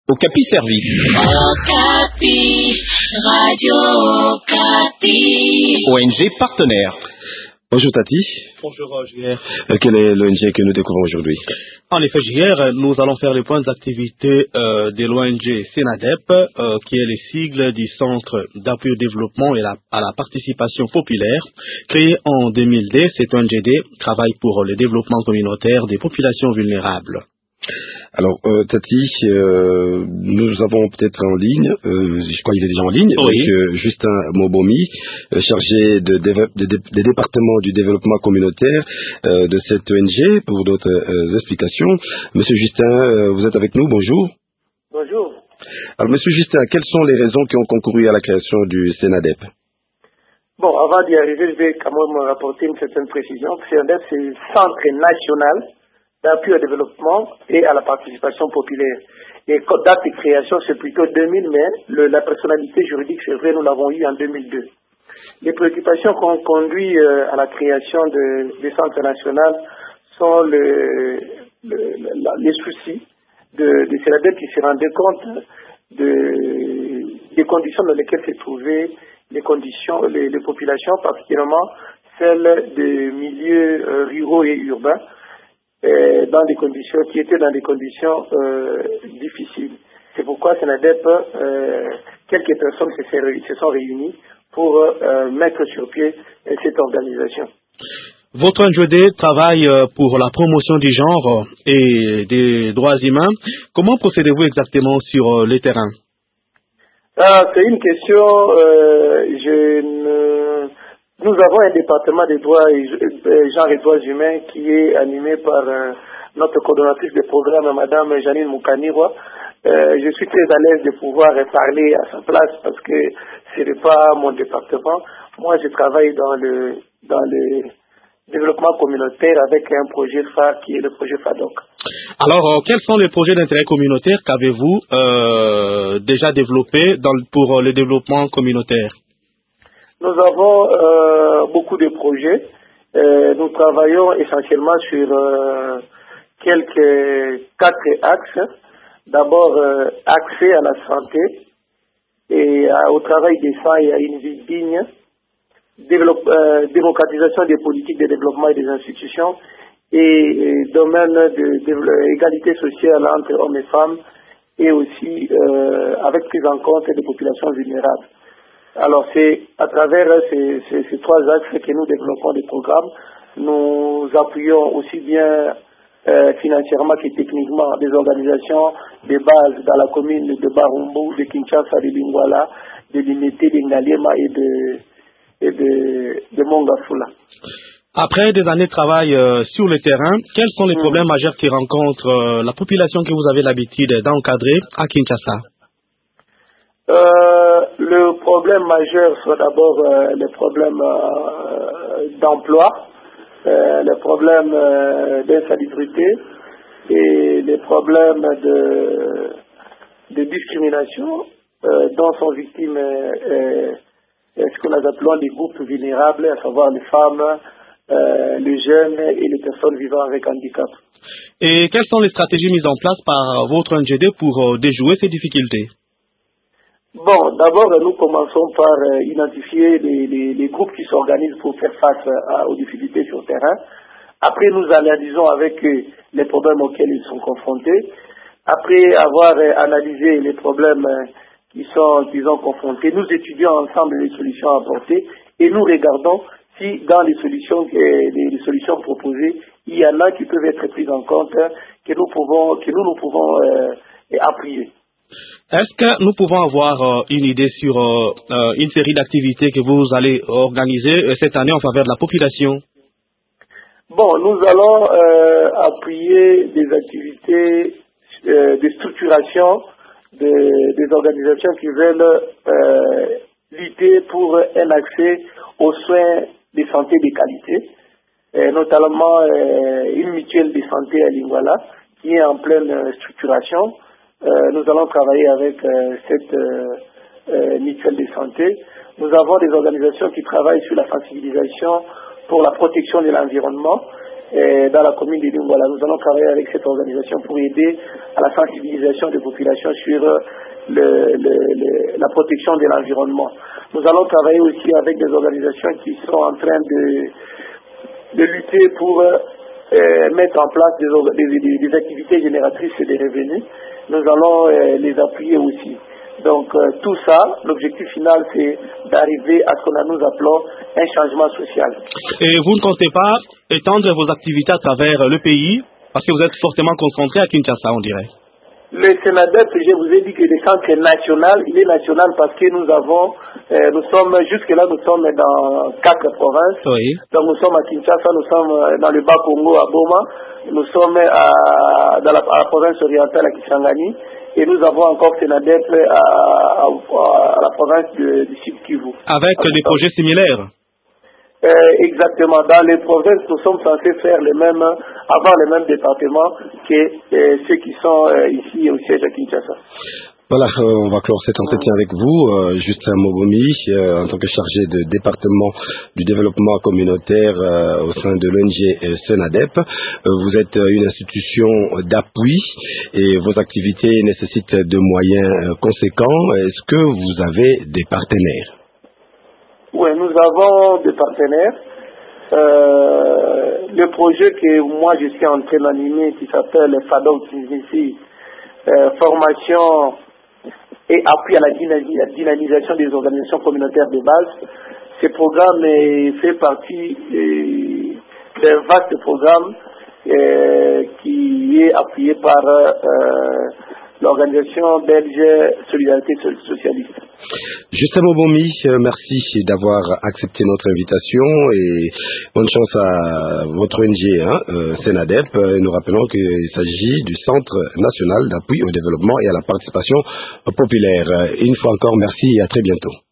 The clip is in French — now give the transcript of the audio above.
Okapi Service. Okapi, Radio Okapi. ONG partenaire. Bonjour Tati. Bonjour JR. Quelle est l'ONG que nous découvrons aujourd'hui? En effet JR, nous allons faire le point d'activité de l'ONG SENADEP, qui est le sigle du Centre d'appui au développement et à la participation populaire. Créé en 2002, cette ONGD travaille pour le développement communautaire des populations vulnérables. Alors, Tati, nous avons peut-être en ligne, je crois qu'il est déjà en ligne, oui. avec Justin Mobomi, chargé de département du développement communautaire de cette ONG, pour d'autres explications. Monsieur Justin, vous êtes avec nous, bonjour. Bonjour. Alors, Monsieur Justin, quelles sont les raisons qui ont concouru à la création du SENADEP? Bon, avant d'y arriver, je vais quand même rapporter une certaine précision. SENADEP, c'est le Centre national d'appui au développement et à la participation populaire. Et date de création, c'est plutôt 2000, mais la personnalité juridique, c'est vrai, nous l'avons eu en 2002. Les préoccupations qui ont conduit à la création du Centre national sont les soucis de SENADEP qui se rendaient compte des conditions dans lesquelles se trouvaient les populations, particulièrement celles des milieux ruraux et urbains, dans des conditions difficiles. C'est pourquoi SENADEP, quelques personnes se sont réunies pour mettre sur pied cette organisation. Votre ONGD travaille pour la promotion du genre et des droits humains. Comment procédez-vous exactement sur le terrain? C'est une question, nous avons un département des droits genre et droits humains qui est animé par notre coordonnatrice de programme, Madame Janine Moukanirwa. Je suis très à l'aise de pouvoir parler à sa place parce que ce n'est pas mon département. Moi, je travaille dans le développement communautaire avec un projet phare qui est le projet FADOC. Alors, quels sont les projets d'intérêt communautaire qu'avez-vous déjà développés pour le développement communautaire? Nous avons beaucoup de projets. Nous travaillons essentiellement sur quatre axes. D'abord, accès à la santé et au travail décent et à une vie digne. Démocratisation des politiques de développement et des institutions et domaine d'égalité sociale entre hommes et femmes et aussi avec prise en compte des populations vulnérables. Alors c'est à travers ces trois axes que nous développons des programmes. Nous appuyons aussi bien financièrement que techniquement des organisations de base dans la commune de Barumbu, de Kinshasa, de Lingwala, de Limité, de Ngaliema et de Mongafula. Après des années de travail sur le terrain, quels sont les problèmes majeurs qui rencontrent la population que vous avez l'habitude d'encadrer à Kinshasa? Le problème majeur sont d'abord les problèmes d'emploi, les problèmes d'insalubrité et les problèmes de discrimination dont sont victimes ce que nous appelons les groupes vulnérables, à savoir les femmes, les jeunes et les personnes vivant avec handicap. Et quelles sont les stratégies mises en place par votre ONGD pour déjouer ces difficultés? Bon, d'abord, nous commençons par identifier les groupes qui s'organisent pour faire face aux difficultés sur le terrain. Après, nous analysons avec eux les problèmes auxquels ils sont confrontés. Après avoir analysé les problèmes qu'ils ont confrontés, nous étudions ensemble les solutions apportées et nous regardons si dans les solutions proposées, il y en a qui peuvent être prises en compte, que nous pouvons appuyer. Est-ce que nous pouvons avoir une idée sur une série d'activités que vous allez organiser cette année en faveur de la population? Bon, nous allons appuyer des activités de structuration des organisations qui veulent lutter pour un accès aux soins de santé de qualité, notamment une mutuelle de santé à Lingwala qui est en pleine structuration. Nous allons travailler avec cette mutuelle de santé. Nous avons des organisations qui travaillent sur la sensibilisation pour la protection de l'environnement dans la commune de Lingwala. Nous allons travailler avec cette organisation pour aider à la sensibilisation des populations sur la protection de l'environnement. Nous allons travailler aussi avec des organisations qui sont en train de lutter pour mettre en place des activités génératrices de revenus. Nous allons les appuyer aussi. Donc tout ça, l'objectif final, c'est d'arriver à ce que nous appelons un changement social. Et vous ne comptez pas étendre vos activités à travers le pays, parce que vous êtes fortement concentré à Kinshasa, on dirait. Le SENADEP, je vous ai dit que le centre est national. Il est national parce que nous sommes jusque-là, nous sommes dans 4 provinces. Oui. Donc nous sommes à Kinshasa, nous sommes dans le Bas-Congo, à Boma, nous sommes à la province orientale, à Kisangani. Et nous avons encore SENADEP à la province du Sud-Kivu. Avec des projets similaires. Exactement. Dans les provinces, nous sommes censés avoir les mêmes départements que ceux qui sont ici au siège à Kinshasa. Voilà, on va clore cet entretien avec vous, Justin Mobomi, en tant que chargé de département du développement communautaire au sein de l'ONG SENADEP. Vous êtes une institution d'appui et vos activités nécessitent de moyens conséquents. Est-ce que vous avez des partenaires? Oui, nous avons des partenaires. Le projet que moi je suis en train d'animer qui s'appelle FADOC ici, formation et appui à la dynamisation des organisations communautaires de base. Ce programme fait partie d'un vaste programme qui est appuyé par l'organisation belge Solidarité Socialiste. Justin Mobomi, merci d'avoir accepté notre invitation et bonne chance à votre ONG SENADEP. Nous rappelons qu'il s'agit du Centre national d'appui au développement et à la participation populaire. Une fois encore, merci et à très bientôt.